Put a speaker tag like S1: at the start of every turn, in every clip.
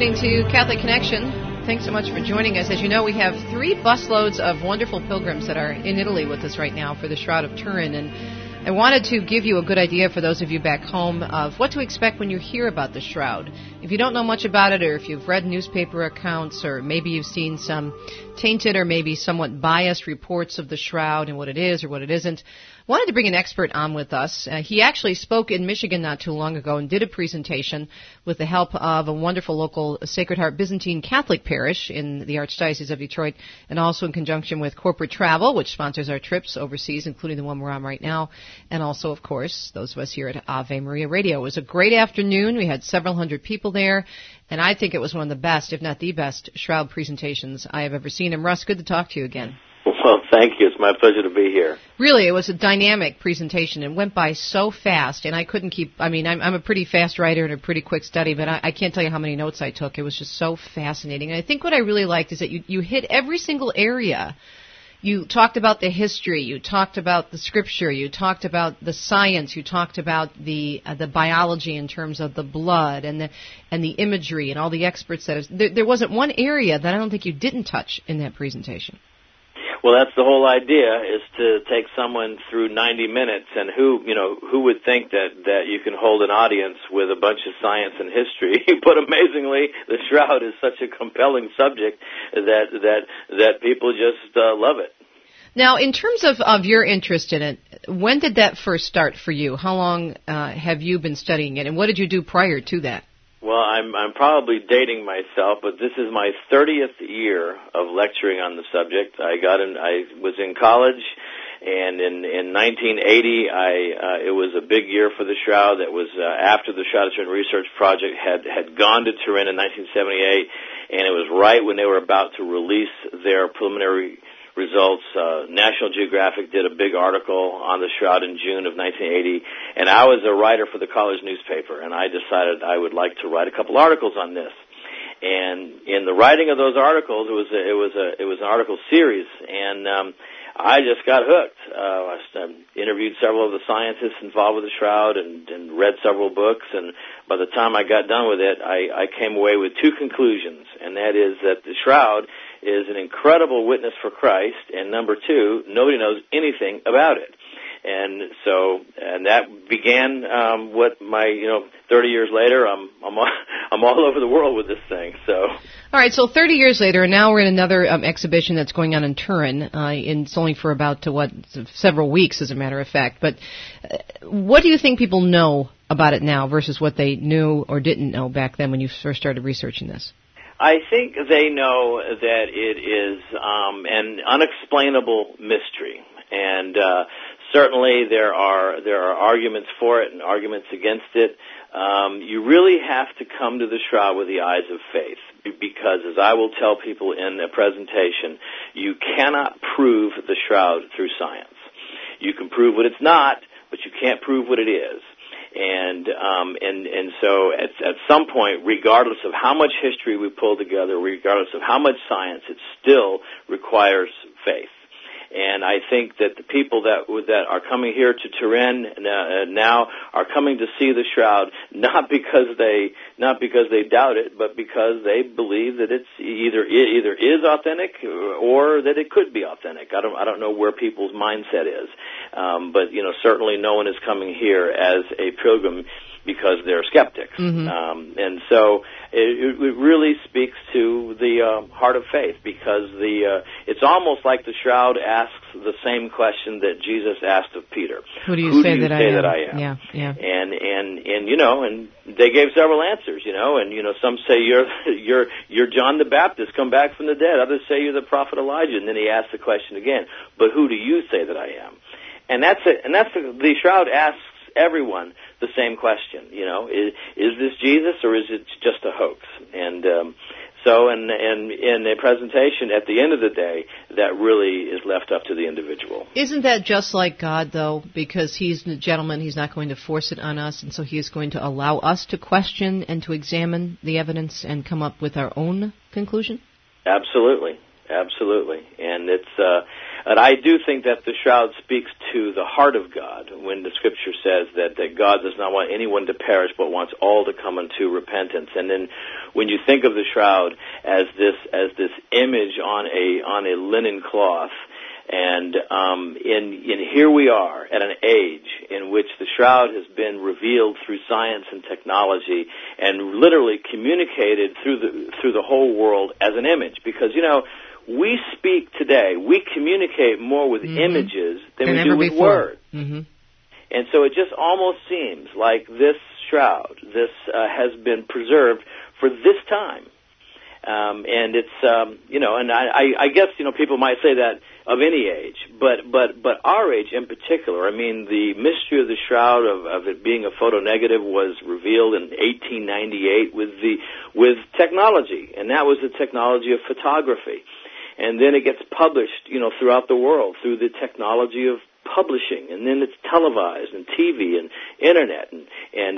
S1: listening to Catholic Connection. Thanks so much for joining us. As you know, we have 3 busloads of wonderful pilgrims that are in Italy with us right now for the Shroud of Turin. And I wanted to give you a good idea for those of you back home of what to expect when you hear about the Shroud. If you don't know much about it, or if you've read newspaper accounts, or maybe you've seen some tainted or maybe somewhat biased reports of the Shroud and what it is or what it isn't, wanted to bring an expert on with us. He actually spoke in Michigan not too long ago and did a presentation with the help of a wonderful local Sacred Heart Byzantine Catholic parish in the Archdiocese of Detroit, and also in conjunction with Corporate Travel, which sponsors our trips overseas, including the one we're on right now, and also, of course, those of us here at Ave Maria Radio. It was a great afternoon. We had several hundred people there, and I think it was one of the best, if not the best, Shroud presentations I have ever seen. And Russ, good to talk to you again.
S2: Well, thank you. It's my pleasure to be here.
S1: Really, it was a dynamic presentation. It went by so fast, and I couldn't keep, I'm a pretty fast writer and a pretty quick study, but I can't tell you how many notes I took. It was just so fascinating. And I think what I really liked is that you hit every single area. You talked about the history, you talked about the scripture, you talked about the science, you talked about the biology in terms of the blood and the imagery and all the experts there wasn't one area that I don't think you didn't touch in that presentation.
S2: Well, that's the whole idea, is to take someone through 90 minutes, and who would think that you can hold an audience with a bunch of science and history, but amazingly, the Shroud is such a compelling subject that people just love it.
S1: Now, in terms of your interest in it, when did that first start for you? How long have you been studying it, and what did you do prior to that?
S2: Well, I'm probably dating myself, but this is my 30th year of lecturing on the subject. I was in college, and in 1980, it was a big year for the Shroud. That was after the Shroud of Turin Research Project had gone to Turin in 1978, and it was right when they were about to release their preliminary results. National Geographic did a big article on the Shroud in June of 1980, and I was a writer for the college newspaper, and I decided I would like to write a couple articles on this. And in the writing of those articles, it was an article series, and I just got hooked. I interviewed several of the scientists involved with the Shroud and read several books, and by the time I got done with it, I came away with 2 conclusions, and that is that the Shroud is an incredible witness for Christ, and number 2, nobody knows anything about it. And that began what my 30 years later, I'm all over the world with this thing. So. All
S1: right, so 30 years later, and now we're in another exhibition that's going on in Turin. And it's only for about several weeks, as a matter of fact. But what do you think people know about it now versus what they knew or didn't know back then when you first started researching this?
S2: I think they know that it is an unexplainable mystery, and certainly there are arguments for it and arguments against it. You really have to come to the Shroud with the eyes of faith, because, as I will tell people in a presentation, you cannot prove the Shroud through science. You can prove what it's not, but you can't prove what it is. And so at some point, regardless of how much history we pull together, regardless of how much science, it still requires faith. And I think that the people that are coming here to Turin now are coming to see the Shroud not because they doubt it, but because they believe that it's either is authentic or that it could be authentic. I don't know where people's mindset is, but certainly no one is coming here as a pilgrim because they're skeptics. Mm-hmm. And so it really speaks to the heart of faith, because it's almost like the Shroud asks the same question that Jesus asked of Peter.
S1: Who do you say that
S2: I am?
S1: Yeah.
S2: And they gave several answers, and some say you're John the Baptist come back from the dead. Others say you're the prophet Elijah. And then he asks the question again, but who do you say that I am? And that's it. And the Shroud asks everyone the same question, is this Jesus or is it just a hoax? And so in a presentation, at the end of the day, that really is left up to the individual.
S1: Isn't that just like God, though? Because He's a gentleman, He's not going to force it on us, and so He is going to allow us to question and to examine the evidence and come up with our own conclusion?
S2: Absolutely. And it's, And I do think that the shroud speaks to the heart of God when the Scripture says that God does not want anyone to perish but wants all to come unto repentance. And then when you think of the shroud as this image on a linen cloth, and in here we are at an age in which the shroud has been revealed through science and technology and literally communicated through the whole world as an image. Because, we speak today, we communicate more with images than we do with words. Mm-hmm. And so it just almost seems like this shroud, has been preserved for this time. And it's, and I guess, people might say that of any age, but our age in particular. I mean, the mystery of the shroud of it being a photonegative was revealed in 1898 with technology, and that was the technology of photography. And then it gets published, throughout the world through the technology of publishing, and then it's televised and TV and internet, and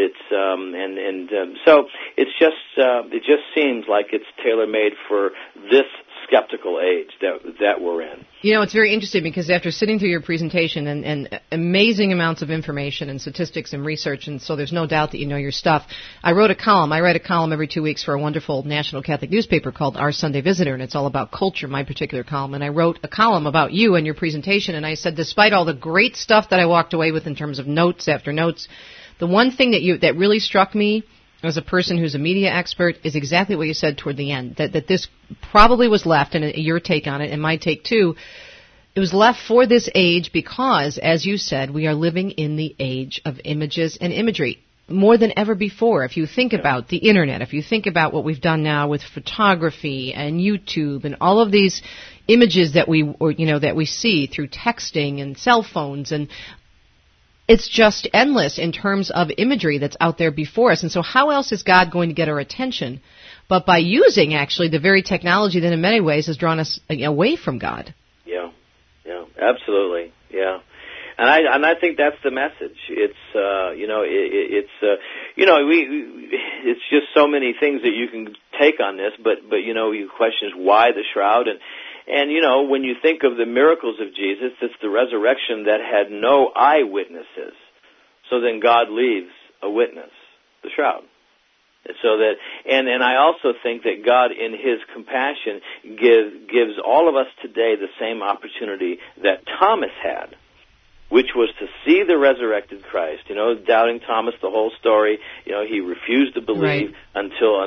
S2: it's so it's just it just seems like it's tailor-made for this skeptical age that we're in.
S1: It's very interesting because after sitting through your presentation and amazing amounts of information and statistics and research, and so there's no doubt that you know your stuff, I wrote a column. I write a column every 2 weeks for a wonderful national Catholic newspaper called Our Sunday Visitor, and it's all about culture, my particular column. And I wrote a column about you and your presentation, and I said, despite all the great stuff that I walked away with in terms of notes after notes, the one thing that really struck me as a person who's a media expert is exactly what you said toward the end, that this probably was left, and your take on it and my take too, it was left for this age because, as you said, we are living in the age of images and imagery more than ever before. If you think about the internet, if you think about what we've done now with photography and YouTube and all of these images that we see through texting and cell phones, and it's just endless in terms of imagery that's out there before us. And so how else is God going to get our attention but by using actually the very technology that in many ways has drawn us away from God?
S2: Yeah, absolutely, yeah. And I think that's the message. It's it's just so many things that you can take on this, but your question is why the shroud, and when you think of the miracles of Jesus, it's the resurrection that had no eyewitnesses. So then God leaves a witness, the shroud. So that, and I also think that God, in His compassion, gives all of us today the same opportunity that Thomas had, which was to see the resurrected Christ. Doubting Thomas, the whole story. He refused to believe until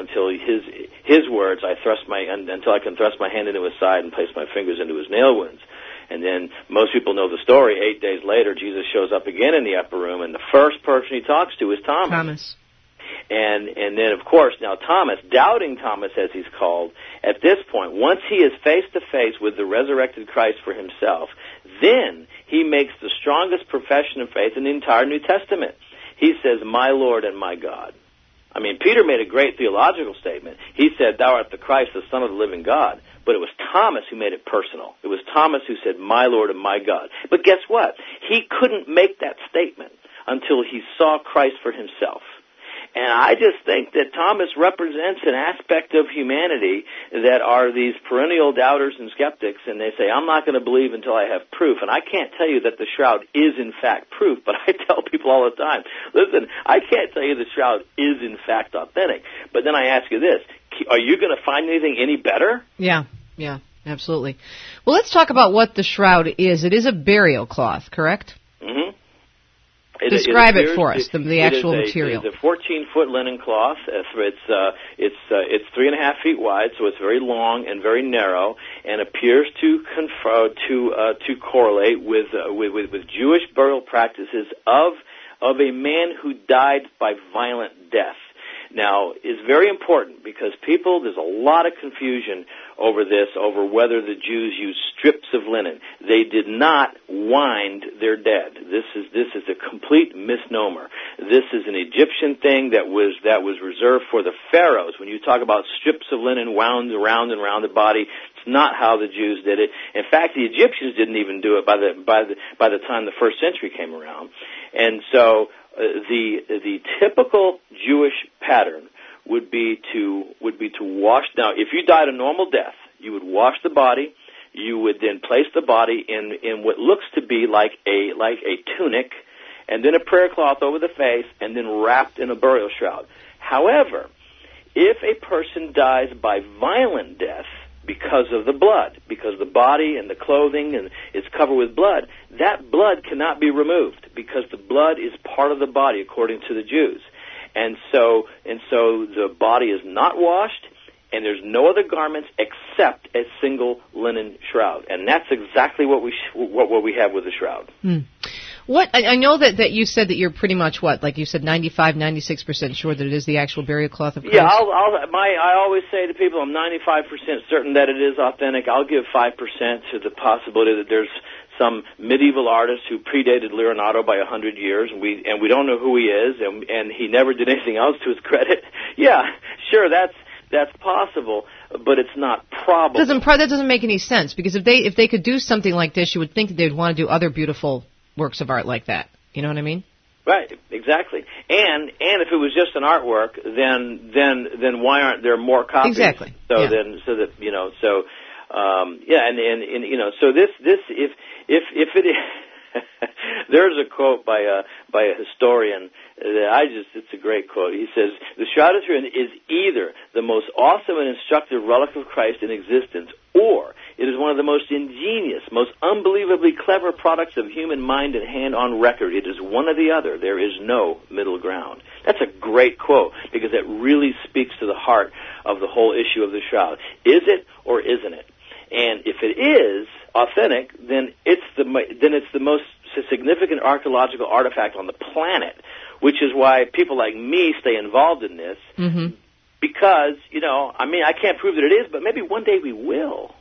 S2: his words. Until I can thrust my hand into his side and place my fingers into his nail wounds. And then most people know the story. 8 days later, Jesus shows up again in the upper room, and the first person he talks to is Thomas. And then, of course, now Thomas, doubting Thomas as he's called, at this point, once he is face-to-face with the resurrected Christ for himself, then he makes the strongest profession of faith in the entire New Testament. He says, my Lord and my God. I mean, Peter made a great theological statement. He said, thou art the Christ, the Son of the living God. But it was Thomas who made it personal. It was Thomas who said, my Lord and my God. But guess what? He couldn't make that statement until he saw Christ for himself. And I just think that Thomas represents an aspect of humanity that are these perennial doubters and skeptics, and they say, I'm not going to believe until I have proof. And I can't tell you that the shroud is in fact proof, but I tell people all the time, listen, I can't tell you the shroud is in fact authentic. But then I ask you this, are you going to find anything any better?
S1: Yeah, absolutely. Well, let's talk about what the shroud is. It is a burial cloth, correct?
S2: Mm-hmm.
S1: Describe it for us, the actual material.
S2: It's a 14-foot linen cloth. It's 3.5 feet wide, so it's very long and very narrow, and appears to correlate with Jewish burial practices of a man who died by violent death. Now, it's very important because there's a lot of confusion over whether the Jews used strips of linen. They did not wind their dead. This is a complete misnomer. This is an Egyptian thing that was reserved for the pharaohs. When you talk about strips of linen wound around and around the body, it's not how the Jews did it. In fact, the Egyptians didn't even do it by the time the first century came around. And so the typical Jewish pattern would be to wash. Now, if you died a normal death, you would wash the body, you would then place the body in what looks to be like a tunic, and then a prayer cloth over the face, and then wrapped in a burial shroud. However, if a person dies by violent death because of the blood, because the body and the clothing and is covered with blood, that blood cannot be removed because the blood is part of the body according to the Jews. And so the body is not washed, and there's no other garments except a single linen shroud. And that's exactly what we have with the shroud.
S1: What I know that you said that you're pretty much like you said 96% sure that it is the actual burial cloth of Christ.
S2: Yeah, I always say to people I'm 95% certain that it is authentic. I'll give 5% to the possibility that there's some medieval artist who predated Leonardo by 100 years, and we don't know who he is, and he never did anything else to his credit. Yeah, sure, that's possible, but it's not probable.
S1: That doesn't make any sense, because if they could do something like this, you would think that they'd want to do other beautiful works of art like that. You know what I mean?
S2: Right, exactly. And if it was just an artwork, then why aren't there more copies?
S1: Exactly.
S2: So this if it is there's a quote by a historian that it's a great quote. He says, "The Shroud of Turin is either the most awesome and instructive relic of Christ in existence, or it is one of the most ingenious, most unbelievably clever products of human mind and hand on record. It is one or the other. There is no middle ground." That's a great quote, because it really speaks to the heart of the whole issue of the shroud. Is it or isn't it? And if it is authentic, then it's the most significant archaeological artifact on the planet, which is why people like me stay involved in this.
S1: Mm-hmm.
S2: Because, I can't prove that it is, but maybe one day we will.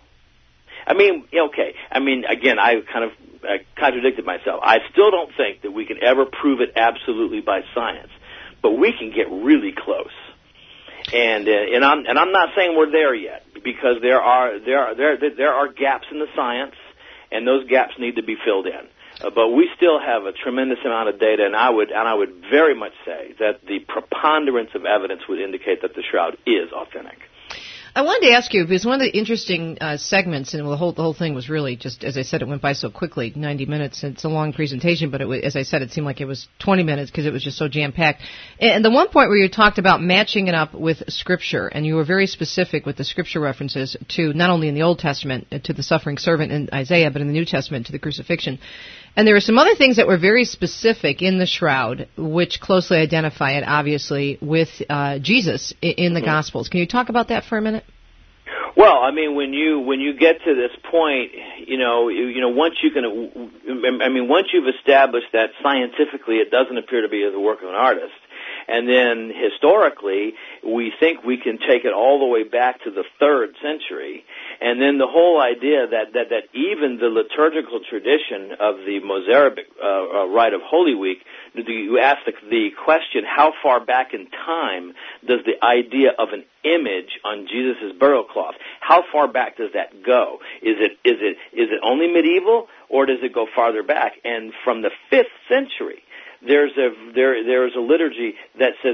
S2: Again, I kind of contradicted myself. I still don't think that we can ever prove it absolutely by science, but we can get really close. And I'm not saying we're there yet, because there are gaps in the science, and those gaps need to be filled in. But we still have a tremendous amount of data, and I would very much say that the preponderance of evidence would indicate that the shroud is authentic.
S1: I wanted to ask you, because one of the interesting segments, and the whole thing was really just, as I said, it went by so quickly, 90 minutes. It's a long presentation, but as I said, it seemed like it was 20 minutes because it was just so jam-packed. And the one point where you talked about matching it up with Scripture, and you were very specific with the Scripture references to, not only in the Old Testament, to the suffering servant in Isaiah, but in the New Testament to the crucifixion. And there were some other things that were very specific in the shroud, which closely identify it, obviously, with Jesus in the Gospels. Can you talk about that for a minute?
S2: Well, when you get to this point, once you've established that scientifically it doesn't appear to be the work of an artist, and then historically we think we can take it all the way back to the 3rd century, and then the whole idea that even the liturgical tradition of the Mozarabic rite of Holy Week, you ask the question, how far back in time does the idea of an image on Jesus' burial cloth, how far back does that go? Is it only medieval, or does it go farther back? And from the 5th century, there's a liturgy that says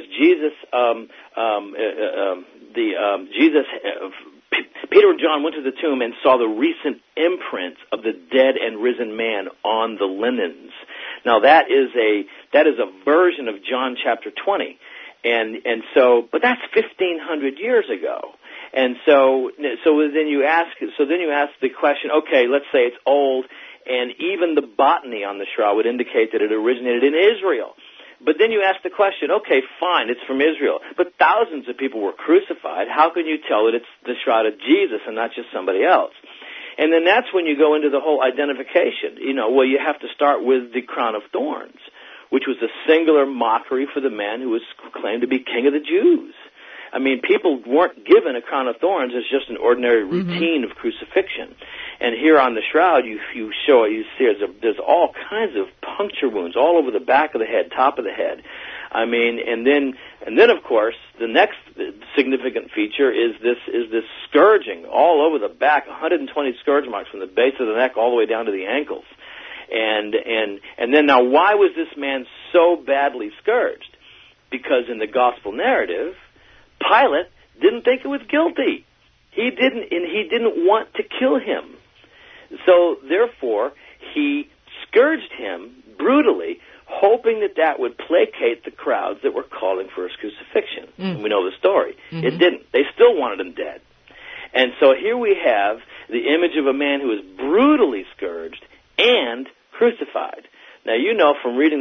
S2: Peter and John went to the tomb and saw the recent imprints of the dead and risen man on the linens. Now that is a version of John chapter 20, but that's 1,500 years ago. And so then you ask the question, okay, let's say it's old, and even the botany on the shroud would indicate that it originated in Israel. But then you ask the question, okay, fine, it's from Israel, but thousands of people were crucified. How can you tell that it's the shroud of Jesus and not just somebody else? And then that's when you go into the whole identification. You have to start with the crown of thorns, which was a singular mockery for the man who was claimed to be king of the Jews. People weren't given a crown of thorns as just an ordinary routine of crucifixion. And here on the shroud, you see there's all kinds of puncture wounds all over the back of the head, top of the head. And then of course the next significant feature is this scourging all over the back, 120 scourge marks from the base of the neck all the way down to the ankles. And then now, why was this man so badly scourged? Because in the gospel narrative, Pilate didn't think he was guilty. He didn't want to kill him. So therefore, he scourged him brutally, hoping that that would placate the crowds that were calling for his crucifixion. And we know the story. Mm-hmm. It didn't. They still wanted him dead. And so here we have the image of a man who was brutally scourged and crucified. Now, you know from reading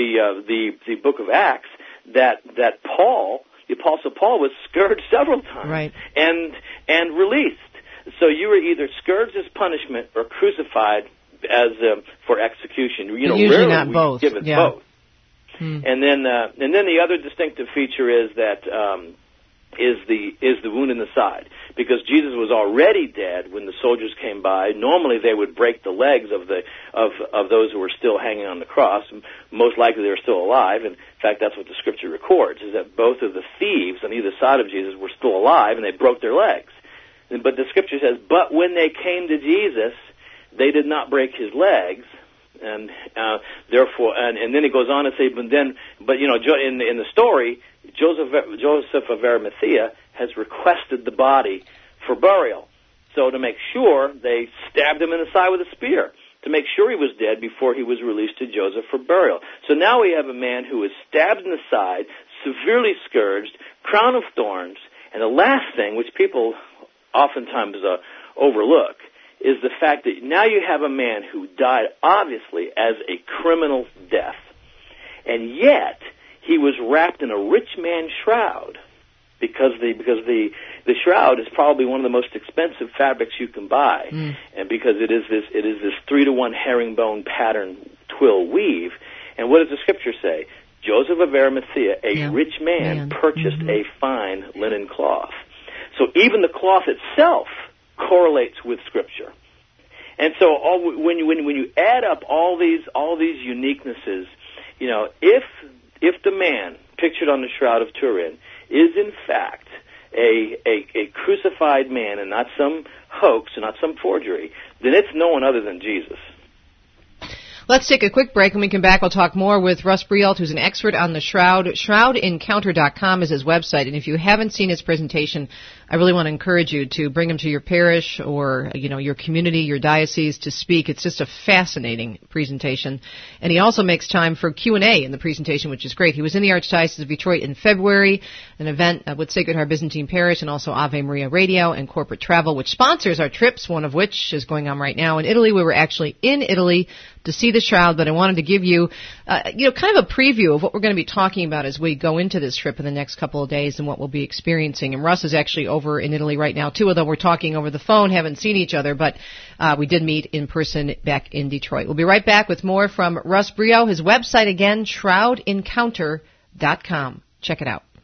S2: the book of Acts that Paul, the Apostle Paul, was scourged several times,
S1: right,
S2: and released. So you were either scourged as punishment or crucified as for execution. You know,
S1: usually
S2: rarely
S1: not both.
S2: Give it both. And then the other distinctive feature is that is the wound in the side, because Jesus was already dead when the soldiers came by. Normally they would break the legs of those who were still hanging on the cross. Most likely they were still alive. In fact, that's what the Scripture records, is that both of the thieves on either side of Jesus were still alive, and they broke their legs. But the Scripture says, but when they came to Jesus, they did not break his legs, and therefore, and then he goes on to say, but you know, in the story, Joseph of Arimathea has requested the body for burial. So to make sure, they stabbed him in the side with a spear to make sure he was dead before he was released to Joseph for burial. So now we have a man who was stabbed in the side, severely scourged, crown of thorns, and the last thing, which people oftentimes overlook, is the fact that now you have a man who died obviously as a criminal death, and yet he was wrapped in a rich man's shroud, because the shroud is probably one of the most expensive fabrics you can buy, and because it is this 3-to-1 herringbone pattern twill weave. And what does the Scripture say? Joseph of Arimathea, a rich man, purchased a fine linen cloth. So even the cloth itself correlates with Scripture. And so when you add up all these uniquenesses, you know, if the man pictured on the Shroud of Turin is in fact a crucified man and not some hoax and not some forgery, then it's no one other than Jesus.
S1: Let's take a quick break. When we come back, we'll talk more with Russ Brielt, who's an expert on the Shroud. ShroudEncounter.com is his website. And if you haven't seen his presentation, I really want to encourage you to bring him to your parish or, you know, your community, your diocese to speak. It's just a fascinating presentation. And he also makes time for Q&A in the presentation, which is great. He was in the Archdiocese of Detroit in February, an event with Sacred Heart Byzantine Parish and also Ave Maria Radio and Corporate Travel, which sponsors our trips, one of which is going on right now in Italy. We were actually in Italy to see the Shroud, but I wanted to give you, kind of a preview of what we're going to be talking about as we go into this trip in the next couple of days and what we'll be experiencing. And Russ is actually over in Italy right now, too, although we're talking over the phone, haven't seen each other, but we did meet in person back in Detroit. We'll be right back with more from Russ Brielt. His website, again, ShroudEncounter.com. Check it out.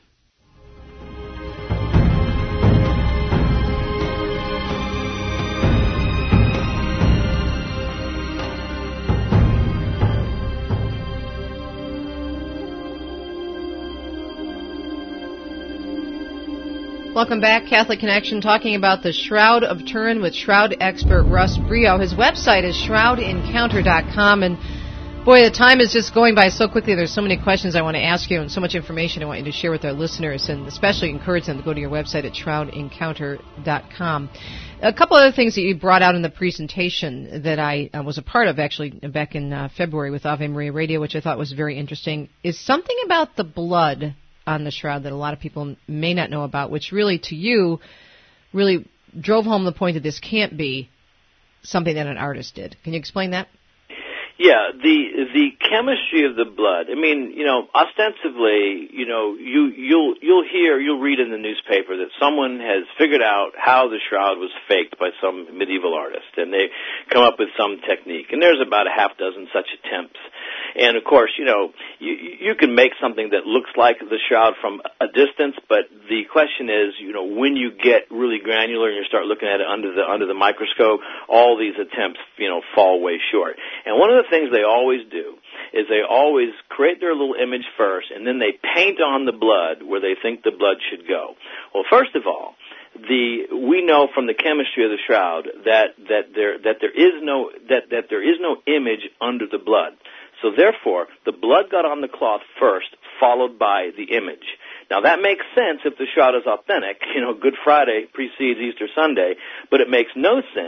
S1: Welcome back, Catholic Connection, talking about the Shroud of Turin with Shroud expert Russ Brielt. His website is ShroudEncounter.com, and boy, the time is just going by so quickly. There's so many questions I want to ask you and so much information I want you to share with our listeners, and especially encourage them to go to your website at ShroudEncounter.com. A couple other things that you brought out in the presentation that I was a part of, actually, back in February with Ave Maria Radio, which I thought was very interesting, is something about the blood on the Shroud that a lot of people may not know about, which really, to you, really drove home the point that this can't be something that an artist did. Can you explain that?
S2: Yeah, the chemistry of the blood. I mean, you know, ostensibly, you know, you'll read in the newspaper that someone has figured out how the Shroud was faked by some medieval artist, and they come up with some technique. And there's about a half dozen such attempts. And of course, you know, you can make something that looks like the Shroud from a distance, but the question is, you know, when you get really granular and you start looking at it under the microscope, all these attempts, you know, fall way short. And one of the things they always do is they always create their little image first, and then they paint on the blood where they think the blood should go. Well, first of all, we know from the chemistry of the Shroud that there is no image under the blood. So therefore, the blood got on the cloth first, followed by the image. Now that makes sense if the Shroud is authentic. You know, Good Friday precedes Easter Sunday, but it makes no sense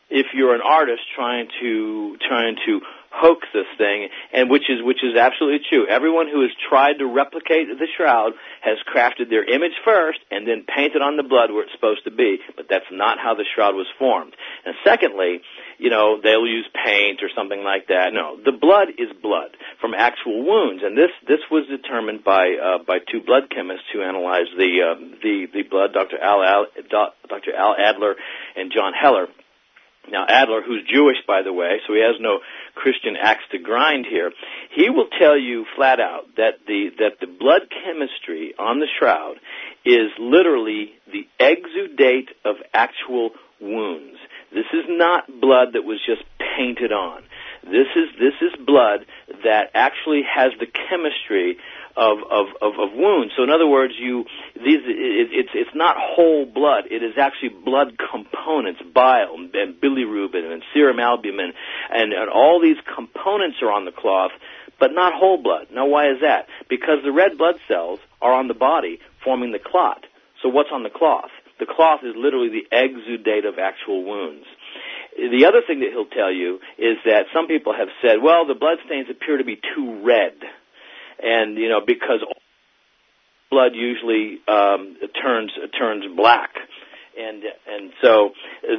S2: if you're an artist trying to hoax this thing, and which is absolutely true. Everyone who has tried to replicate the shroud has crafted their image first and then painted on the blood where it's supposed to be, but that's not how the shroud was formed. And secondly, they'll use paint or something like that. No, the blood is blood from actual wounds, and this was determined by two blood chemists who analyzed the blood, Dr. Al Adler and John Heller. Now, Adler, who's Jewish, by the way, so he has no Christian axe to grind here, he will tell you flat out that the blood chemistry on the shroud is literally the exudate of actual wounds. This is not blood that was just painted on. This is blood that actually has the chemistry of wounds. So in other words, it's not whole blood. It is actually blood components, bile and bilirubin and serum albumin, and all these components are on the cloth, but not whole blood. Now, why is that? Because the red blood cells are on the body forming the clot. So what's on the cloth? The cloth is literally the exudate of actual wounds. The other thing that he'll tell you is that some people have said, well, the blood stains appear to be too red. And, because blood usually turns black. And so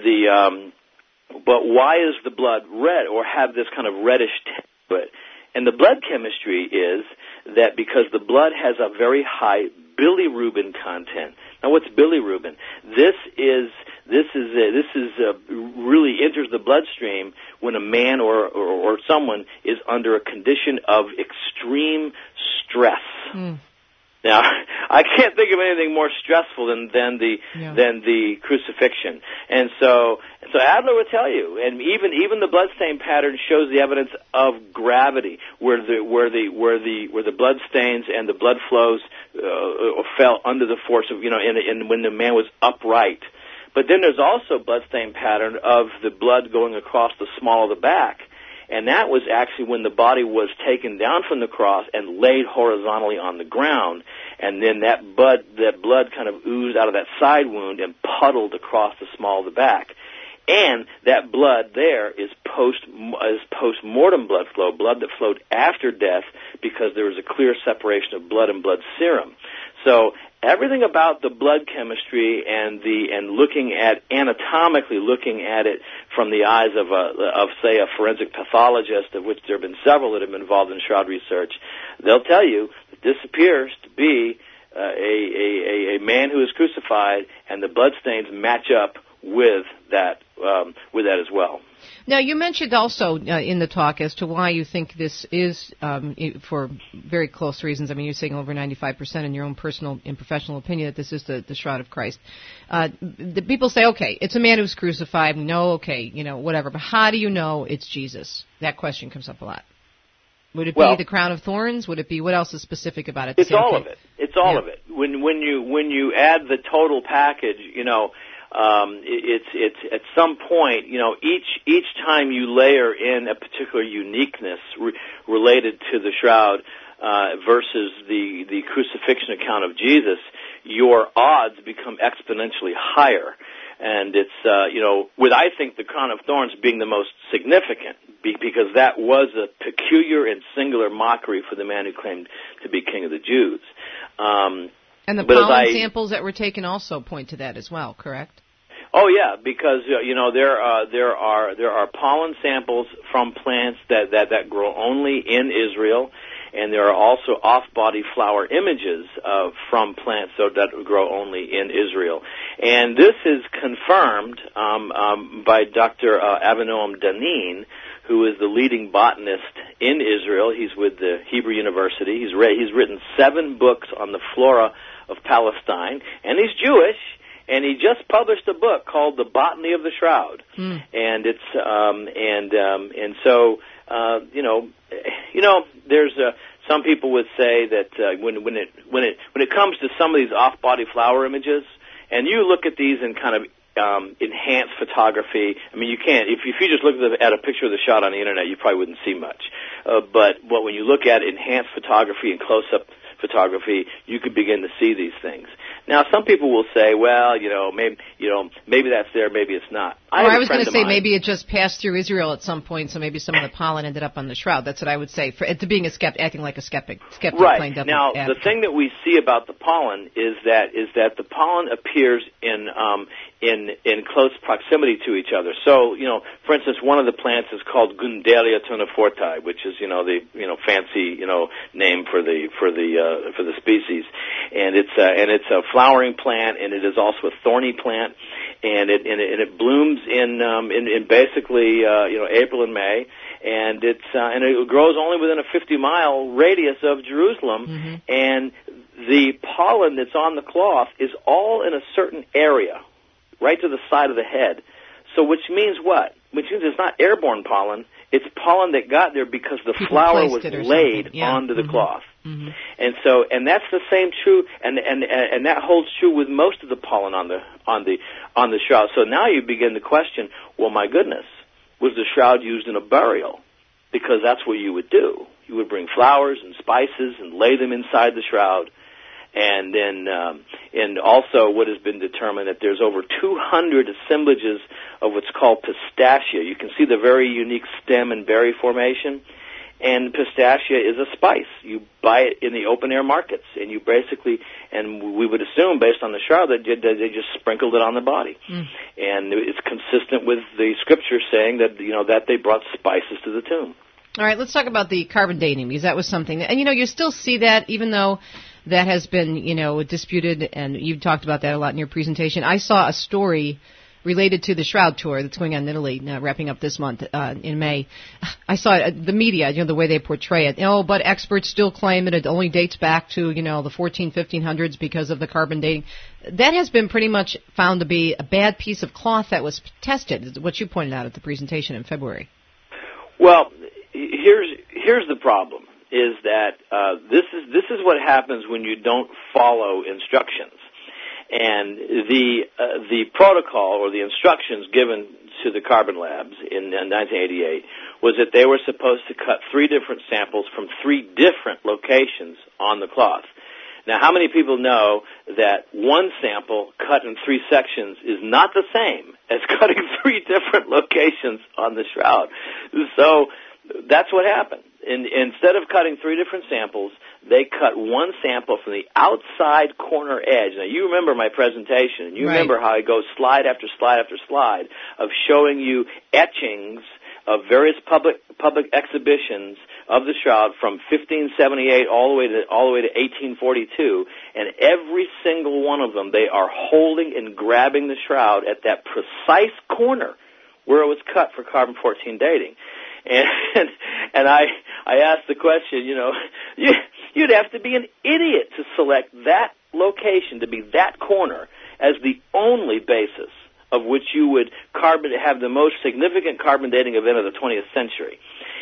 S2: but why is the blood red or have this kind of reddish tint to it? And the blood chemistry is that because the blood has a very high bilirubin content. Now, what's bilirubin? This really enters the bloodstream when a man or someone is under a condition of extreme stress. Mm. Now, I can't think of anything more stressful than the crucifixion, and so Adler would tell you, and even the bloodstain pattern shows the evidence of gravity, where the blood stains and the blood flows fell under the force of when the man was upright. But then there's also bloodstain pattern of the blood going across the small of the back. And that was actually when the body was taken down from the cross and laid horizontally on the ground, and then that blood kind of oozed out of that side wound and puddled across the small of the back. And that blood there is post-mortem blood flow, blood that flowed after death, because there was a clear separation of blood and blood serum. So everything about the blood chemistry and looking at anatomically looking at it from the eyes of say a forensic pathologist, of which there have been several that have been involved in shroud research, they'll tell you that this appears to be a man who is crucified, and the bloodstains match up with that as well.
S1: Now, you mentioned also in the talk as to why you think this is, for very close reasons. I mean, you're saying over 95% in your own personal and professional opinion that this is the Shroud of Christ. The people say, okay, it's a man who's crucified. We know, okay, whatever. But how do you know it's Jesus? That question comes up a lot. Would it be the crown of thorns? Would it be, what else is specific about it?
S2: It's all of it. It's all of it. When you add the total package, it's at some point, each time you layer in a particular uniqueness related to the shroud versus the crucifixion account of Jesus, your odds become exponentially higher. And it's, with I think the crown of thorns being the most significant, because that was a peculiar and singular mockery for the man who claimed to be king of the Jews.
S1: And the pollen samples that were taken also point to that as well, correct?
S2: Oh yeah, because there are pollen samples from plants that grow only in Israel, and there are also off-body flower images from plants that grow only in Israel. And this is confirmed by Dr. Avinoam Danin, who is the leading botanist in Israel. He's with the Hebrew University. He's written 7 books on the flora of Palestine, and he's Jewish. And he just published a book called The Botany of the Shroud, and it's and so there's some people would say that when it comes to some of these off-body flower images, and you look at these in kind of enhanced photography. I mean, you can't if you just look at a picture of the shot on the internet, you probably wouldn't see much. But when you look at enhanced photography and close-up photography, you could begin to see these things. Now, some people will say, well, maybe that's there, maybe it's not.
S1: I was going to say maybe it just passed through Israel at some point, so maybe some of the pollen ended up on the shroud. That's what I would say. To being a skeptic, acting like a skeptic.
S2: Right. Now, the thing that we see about the pollen is that the pollen appears in close proximity to each other. So, for instance, one of the plants is called Gundelia tonoforti, which is the fancy name for the species, and it's a flowering plant, and it is also a thorny plant, and it blooms in basically April and May, and it grows only within a 50-mile radius of Jerusalem, and the pollen that's on the cloth is all in a certain area, right to the side of the head. So which means what? Which means it's not airborne pollen. It's pollen that got there because the flower was laid onto the cloth. And that's the same true, and that holds true with most of the pollen on the shroud. So now you begin to question, well, my goodness, was the shroud used in a burial? Because that's what you would do. You would bring flowers and spices and lay them inside the shroud. And then, and also what has been determined that there's over 200 assemblages of what's called pistachia. You can see the very unique stem and berry formation. And pistachia is a spice. You buy it in the open-air markets, and you basically, and we would assume based on the shroud that they just sprinkled it on the body. And it's consistent with the scripture saying that, that they brought spices to the tomb.
S1: All right, let's talk about the carbon dating, because that was something, and you still see that, even though that has been, disputed, and you talked about that a lot in your presentation. I saw a story related to the Shroud Tour that's going on in Italy, wrapping up this month in May. I saw it, the media, the way they portray it. But experts still claim that it only dates back to, the 1500s because of the carbon dating. That has been pretty much found to be a bad piece of cloth that was tested, what you pointed out at the presentation in February.
S2: Well, here's the problem. Is that this is what happens when you don't follow instructions, and the protocol or the instructions given to the carbon labs in 1988 was that they were supposed to cut 3 different samples from 3 different locations on the cloth. Now, how many people know that one sample cut in 3 sections is not the same as cutting 3 different locations on the shroud? So that's what happened. Instead of cutting 3 different samples, they cut one sample from the outside corner edge. Now, you remember my presentation, and you remember how I go slide after slide after slide of showing you etchings of various public exhibitions of the shroud from 1578 all the way to 1842, and every single one of them, they are holding and grabbing the shroud at that precise corner where it was cut for carbon-14 dating. And I asked the question, you'd have to be an idiot to select that location to be that corner as the only basis of which you would have the most significant carbon dating event of the 20th century.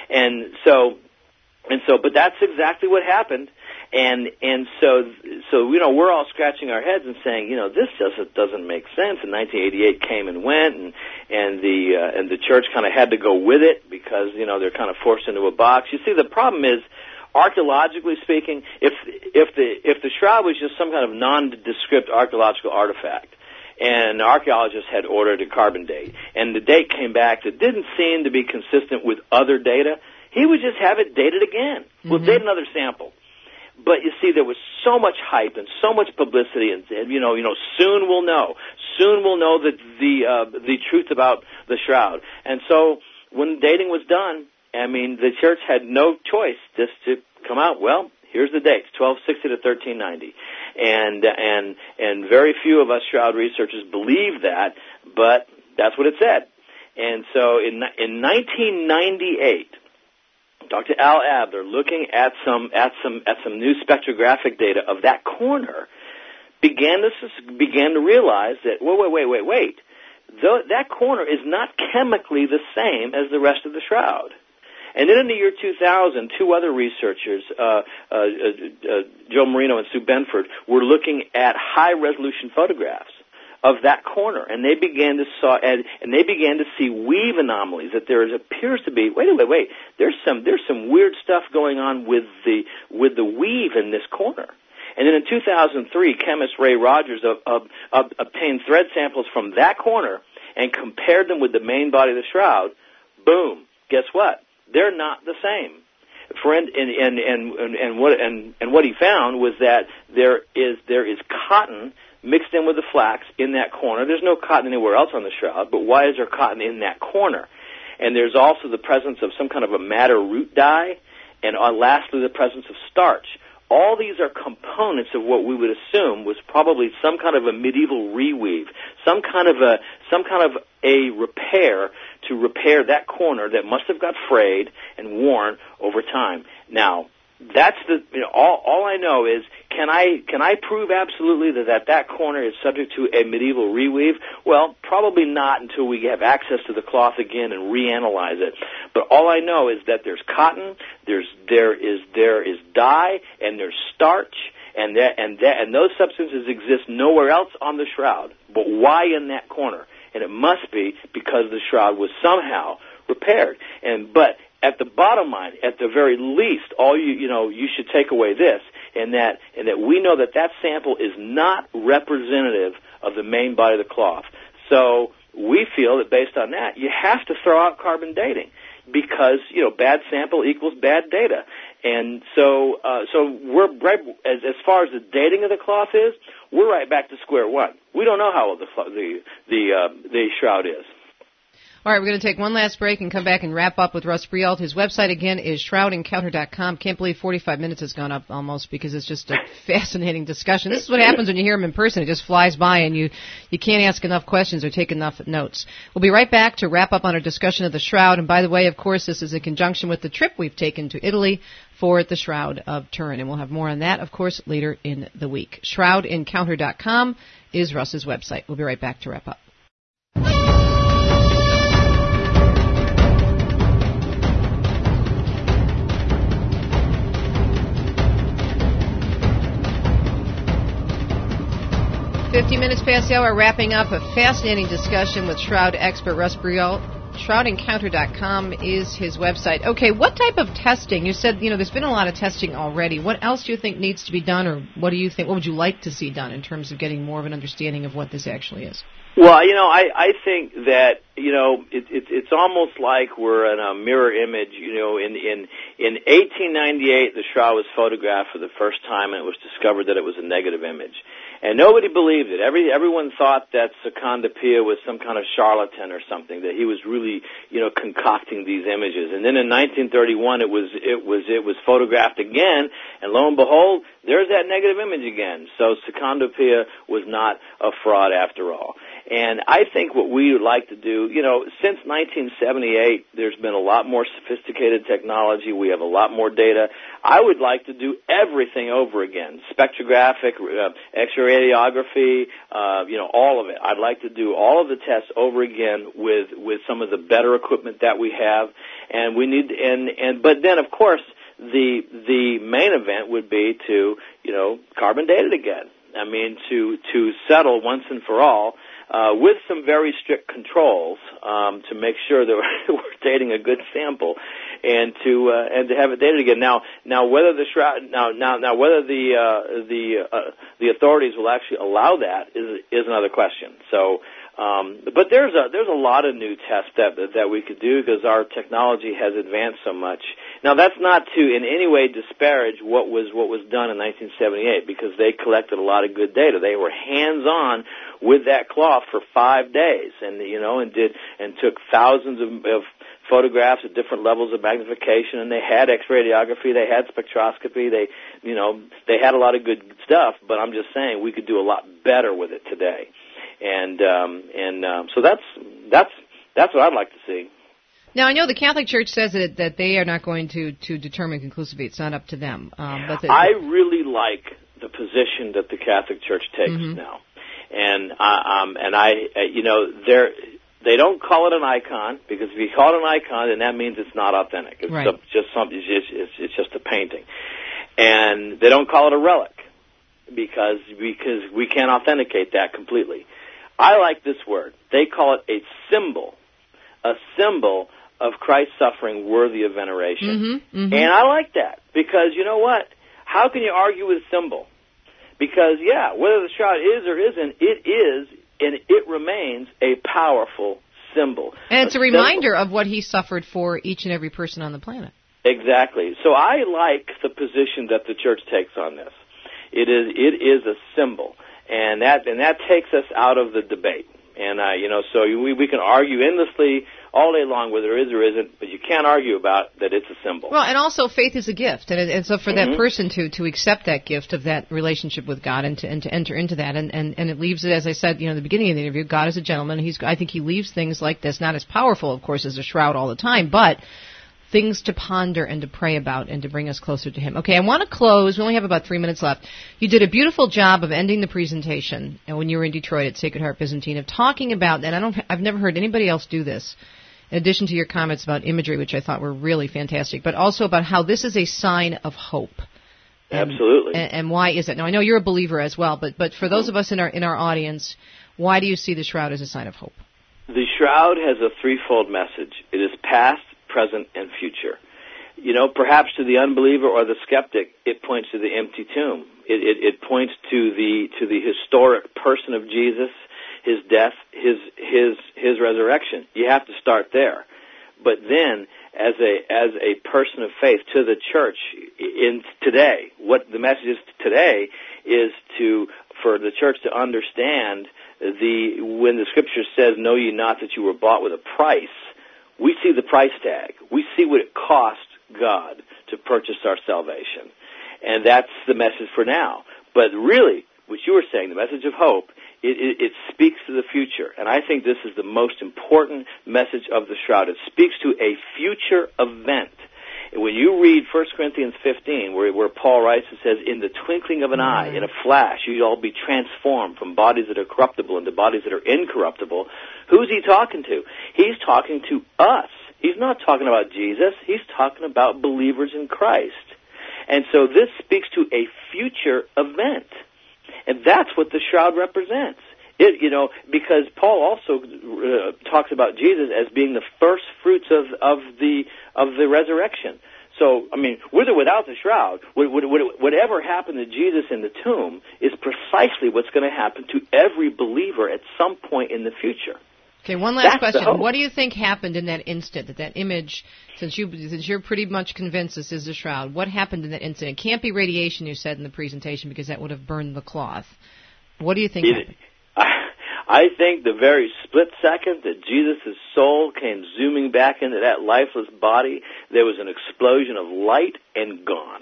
S2: But that's exactly what happened. And so we're all scratching our heads and saying, this doesn't make sense. And 1988 came and went, and the church kind of had to go with it because they're kind of forced into a box. You see, the problem is, archaeologically speaking, if the shroud was just some kind of nondescript archaeological artifact, and archaeologists had ordered a carbon date, and the date came back that didn't seem to be consistent with other data, he would just have it dated again. We'll date another sample. But you see, there was so much hype and so much publicity, and soon we'll know. Soon we'll know the truth about the shroud. And so when dating was done, the church had no choice just to come out. Well, here's the dates: 1260 to 1390, and very few of us shroud researchers believed that, but that's what it said. And so in 1998. Dr. Al Adler, looking at some new spectrographic data of that corner, began to realize that wait, that corner is not chemically the same as the rest of the shroud. And then in the year 2000, 2 other researchers, Joe Marino and Sue Benford, were looking at high-resolution photographs of that corner, and they began to see weave anomalies. That there appears to be wait. There's some weird stuff going on with the weave in this corner. And then in 2003, chemist Ray Rogers obtained thread samples from that corner and compared them with the main body of the shroud, boom, guess what? They're not the same. And what he found was that there is cotton mixed in with the flax in that corner. There's no cotton anywhere else on the shroud, but why is there cotton in that corner? And there's also the presence of some kind of a madder root dye, and lastly, the presence of starch. All these are components of what we would assume was probably some kind of a medieval reweave, some kind of a repair to repair that corner that must have got frayed and worn over time. Now, that's all I know is, can I prove absolutely that corner is subject to a medieval reweave? Well, probably not until we have access to the cloth again and reanalyze it. But all I know is that there's cotton, there is dye, and there's starch, and those substances exist nowhere else on the shroud. But why in that corner? And it must be because the shroud was somehow repaired. But at the bottom line, at the very least, you should take away this, and that we know that sample is not representative of the main body of the cloth. So we feel that based on that, you have to throw out carbon dating, because bad sample equals bad data. And so we're right, as far as the dating of the cloth is, we're right back to square one. We don't know how old the shroud is.
S1: All right, we're going to take one last break and come back and wrap up with Russ Brielt. His website, again, is shroudencounter.com. Can't believe 45 minutes has gone up almost, because it's just a fascinating discussion. This is what happens when you hear him in person. It just flies by, and you can't ask enough questions or take enough notes. We'll be right back to wrap up on our discussion of the Shroud. And by the way, of course, this is in conjunction with the trip we've taken to Italy for the Shroud of Turin. And we'll have more on that, of course, later in the week. Shroudencounter.com is Russ's website. We'll be right back to wrap up. Minutes past the hour, wrapping up a fascinating discussion with Shroud expert Russ Brielt. Shroudencounter.com is his website. Okay, what type of testing? You said, there's been a lot of testing already. What else do you think needs to be done, or what would you like to see done in terms of getting more of an understanding of what this actually is?
S2: Well, I think that, it's almost like we're in a mirror image. In 1898, the shroud was photographed for the first time, and it was discovered that it was a negative image. And nobody believed it. Everyone thought that Seconda-Pia was some kind of charlatan or something, that he was really, concocting these images. And then in 1931, it was photographed again, and lo and behold, there's that negative image again. So Seconda-Pia was not a fraud after all. And I think what we would like to do, since 1978, there's been a lot more sophisticated technology. We have a lot more data. I would like to do everything over again. Spectrographic, X-ray radiography, all of it. I'd like to do all of the tests over again with some of the better equipment that we have. And we need, but then of course, the main event would be to, carbon date it again. I mean, to settle once and for all, with some very strict controls, to make sure that we're dating a good sample, and to have it dated again. Now whether the shroud, whether the authorities will actually allow that is another question. So, but there's a lot of new tests that we could do, because our technology has advanced so much. Now, that's not to in any way disparage what was done in 1978, because they collected a lot of good data. They were hands-on with that cloth for 5 days, and took thousands of photographs at different levels of magnification, and they had X-ray radiography, they had spectroscopy, they had a lot of good stuff. But I'm just saying we could do a lot better with it today, so that's what I'd like to see.
S1: Now, I know the Catholic Church says that they are not going to determine conclusively. It's not up to them.
S2: I really like the position that the Catholic Church takes now, and they don't call it an icon, because if you call it an icon, then that means it's not authentic. It's
S1: right.
S2: Just something. It's just a painting, and they don't call it a relic because we can't authenticate that completely. I like this word. They call it a symbol of Christ's suffering worthy of veneration. And I like that, because you know what? How can you argue with a symbol? Because, whether the shroud is or isn't, it is it remains a powerful symbol.
S1: And it's a reminder of what he suffered for each and every person on the planet.
S2: Exactly. So I like the position that the church takes on this. It is a symbol, and that takes us out of the debate. And so we can argue endlessly all day long whether there is or isn't, but you can't argue about that it's a symbol.
S1: Well, and also faith is a gift, and so for that person to accept that gift of that relationship with God and to enter into that, and it leaves it, as I said, in the beginning of the interview, God is a gentleman. I think he leaves things like this, not as powerful, of course, as a shroud all the time, but things to ponder and to pray about and to bring us closer to him. Okay, I want to close. We only have about 3 minutes left. You did a beautiful job of ending the presentation when you were in Detroit at Sacred Heart Byzantine of talking about, and I've never heard anybody else do this, in addition to your comments about imagery, which I thought were really fantastic, but also about how this is a sign of hope.
S2: Absolutely.
S1: And why is it? Now, I know you're a believer as well, but for those of us in our audience, why do you see the shroud as a sign of hope?
S2: The shroud has a threefold message. It is past, present, and future. Perhaps to the unbeliever or the skeptic, it points to the empty tomb. It points to the historic person of Jesus, his death, his resurrection. You have to start there. But then, as a person of faith to the church in today, what the message is today is for the church to understand when the scripture says, "Know ye not that you were bought with a price," we see the price tag. We see what it cost God to purchase our salvation. And that's the message for now. But really, what you were saying, the message of hope, it speaks to the future. And I think this is the most important message of the shroud. It speaks to a future event. When you read 1 Corinthians 15, where Paul writes and says, "In the twinkling of an eye, in a flash, you all be transformed from bodies that are corruptible into bodies that are incorruptible," who's he talking to? He's talking to us. He's not talking about Jesus. He's talking about believers in Christ. And so this speaks to a future event. And that's what the shroud represents. Because Paul also talks about Jesus as being the first fruits of the resurrection. So, with or without the shroud, whatever happened to Jesus in the tomb is precisely what's going to happen to every believer at some point in the future.
S1: Okay, one last question. What do you think happened in that instant, that image, since you're pretty much convinced this is the shroud, what happened in that instant? It can't be radiation, you said in the presentation, because that would have burned the cloth. What do you think happened?
S2: I think the very split second that Jesus' soul came zooming back into that lifeless body, there was an explosion of light and gone.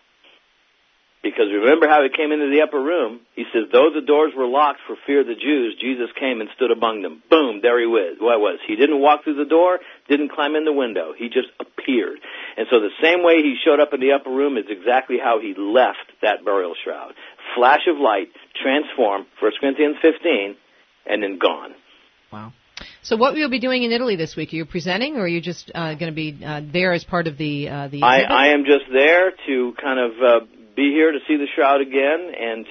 S2: Because remember how he came into the upper room? He says, though the doors were locked for fear of the Jews, Jesus came and stood among them. Boom, there he was. He didn't walk through the door, didn't climb in the window. He just appeared. And so the same way he showed up in the upper room is exactly how he left that burial shroud. Flash of light, transformed, 1 Corinthians 15, and then gone.
S1: Wow. So what will you be doing in Italy this week? Are you presenting, or are you just going to be there as part of the
S2: I am just there to kind of be here to see the shroud again and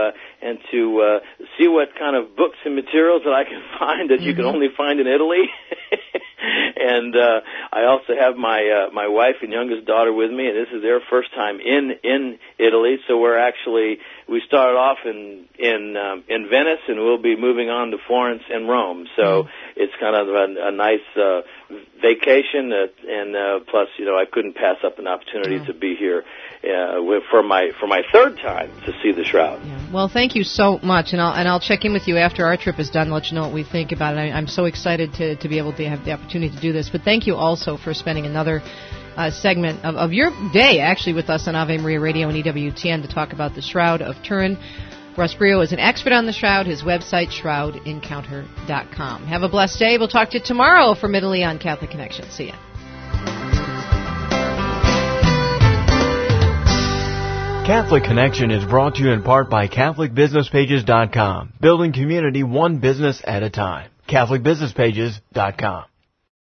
S2: to see what kind of books and materials that I can find that you can only find in Italy. And I also have my wife and youngest daughter with me, and this is their first time in Italy. So we started off in Venice, and we'll be moving on to Florence and Rome. So it's kind of a nice vacation, and plus, I couldn't pass up an opportunity to be here for my third time to see the shroud.
S1: Yeah. Well, thank you so much, and I'll check in with you after our trip is done, let you know what we think about it. I'm so excited to be able to have the opportunity to do this. But thank you also for spending another segment of your day, actually, with us on Ave Maria Radio and EWTN to talk about the Shroud of Turin. Russ Brio is an expert on the shroud. His website, shroudencounter.com. Have a blessed day. We'll talk to you tomorrow from Italy on Catholic Connection. See ya.
S3: Catholic Connection is brought to you in part by CatholicBusinessPages.com. Building community one business at a time. CatholicBusinessPages.com.